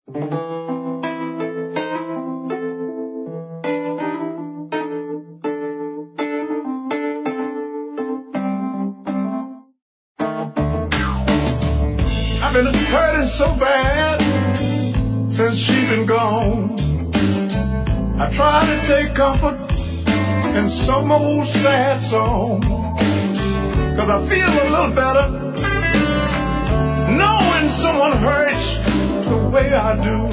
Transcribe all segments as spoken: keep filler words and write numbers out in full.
I've been hurting so bad since she's been gone. I try to take comfort in some old sad song, 'cause I feel a little better knowing someone hurts the way I do.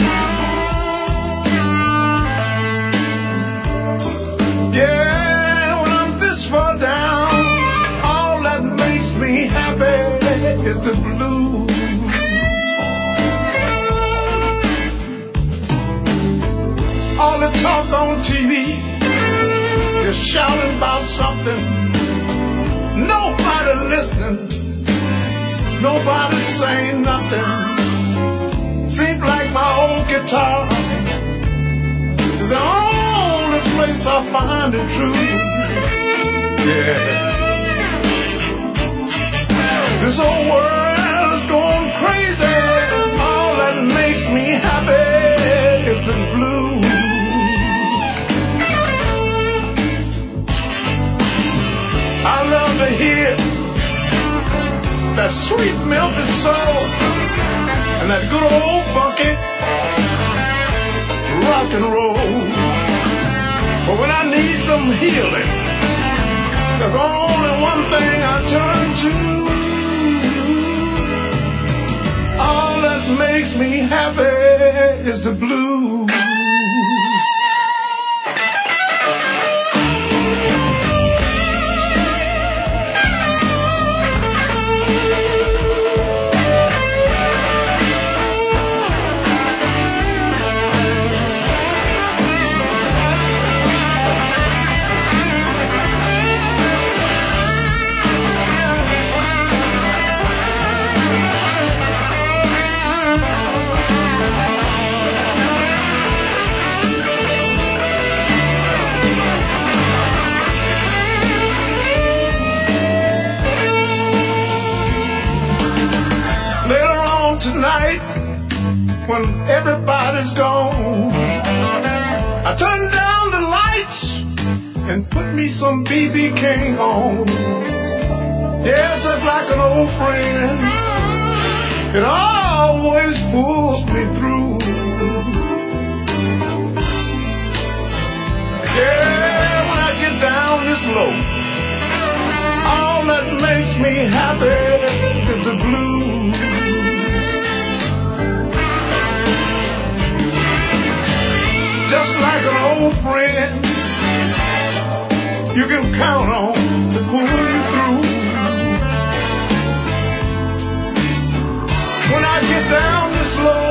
Yeah, when I'm this far down, all that makes me happy is the blues. All the talk on T V is shouting about something. Nobody listening. Nobody saying nothing. Seems like my old guitar is the only place I find it true. Yeah. This whole world is going crazy. All that makes me happy is the blues. I love to hear that sweet Memphis soul and that good old funky rock and roll. But when I need some healing, there's only one thing I turn to. All that makes me happy is the blues. Tonight, when everybody's gone, I turn down the lights and put me some B B King on. Yeah, just like an old friend, it always pulls me through. Yeah, when I get down this low, all that makes me happy is the blues. Just like an old friend, you can count on to pull you through. When I get down this low,